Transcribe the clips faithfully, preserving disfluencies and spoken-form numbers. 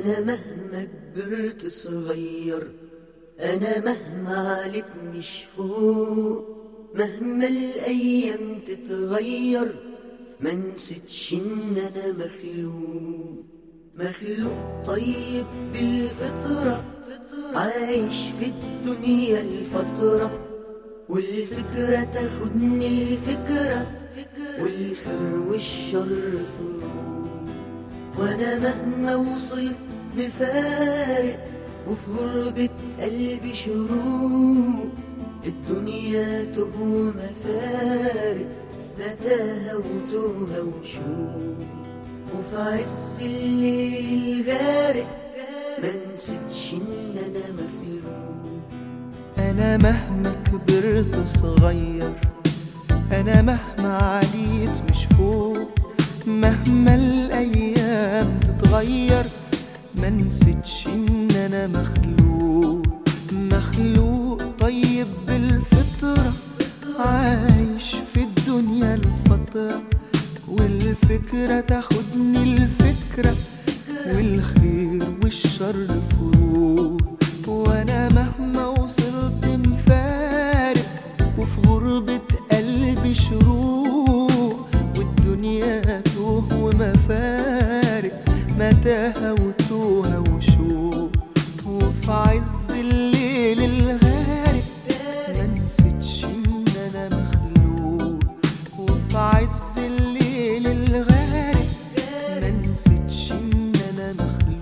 أنا مهما كبرت صغير، أنا مهما عليت مش فوق، مهما الأيام تتغير ما نسيتش إن أنا مخلوق. مخلوق طيب بالفطرة، عايش في الدنيا الفترة، والفكرة تاخدني الفكرة، والخير والشر فروق. وانا مهما وصلت مفارق، وفي غربة قلبي شروق، الدنيا تهوى مفارق، متاهة وتوهة وشوق. وفي عز الليل الغارق ما نسيتش ان انا مخلوق. أنا مهما كبرت صغير، أنا مهما عليت مش فوق، مهما الأيام تتغير ما نسيتش إن أنا مخلوق. مخلوق طيب بالفطرة، عايش في الدنيا الفترة، والفكرة تاخدني الفكرة، والخير والشر فروق. وأنا مهما وصلت مفارق، وفي غربة قلبي شروق، والدنيا توه ومفارق، متاهة وتوهة وشوق. وفي عز الليل الغارق ما نسيتش إن أنا مخلوق. وفي عز الليل الغارق ما نسيتش إن أنا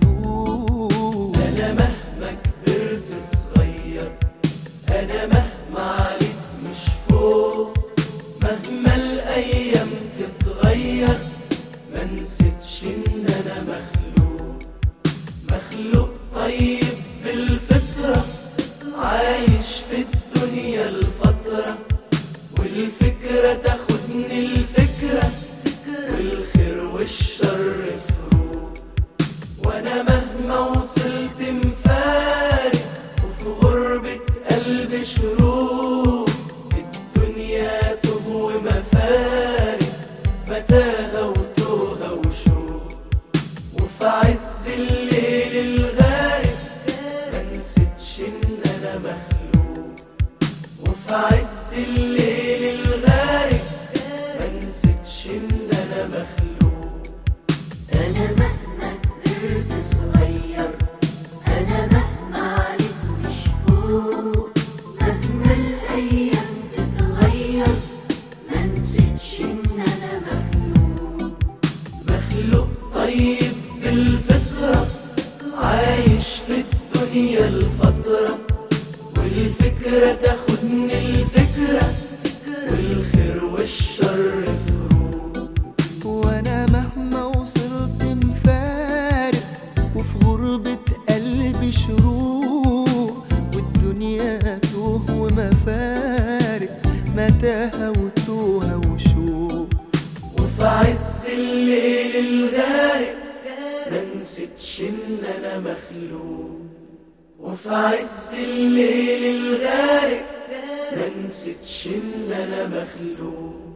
مخلوق. أنا مهما كبرت صغير، أنا مهما عليت مش فوق، مهما الأيام تتغير ما نسيتش إن أنا مخلوق. مخلوق طيب بالفطرة، عايش في الدنيا الفترة، والفكرة تاخدني الفكرة، والخير والشر فروق. وأنا مهما وصلت مفارق، وفي غربة قلبي شروق، الدنيا تهوى مفارق، متاهة وتوهة وشوق. وفي عز الليل الغارق ما نسيتش إن أنا مخلوق. وفي عز الليل الغارق ما نسيتش إن أنا مخلوق. أنا مهما كبرت صغير، أنا مهما عليت مش فوق، مهما الأيام تتغير ما نسيتش إن أنا مخلوق. مخلوق طيب بالفطرة، عايش في الدنيا الفترة، والفكرة تاخدني الفكرة، والخير والشر فروق. وأنا مهما وصلت مفارق، وفي غربة قلبي شروق، والدنيا توه ومفارق، متاهة وتوهة وشوق. وفي عز الليل الغارق ما نسيتش إن أنا مخلوق. وفي عز الليل الغارق ما نسيتش إن أنا مخلوق.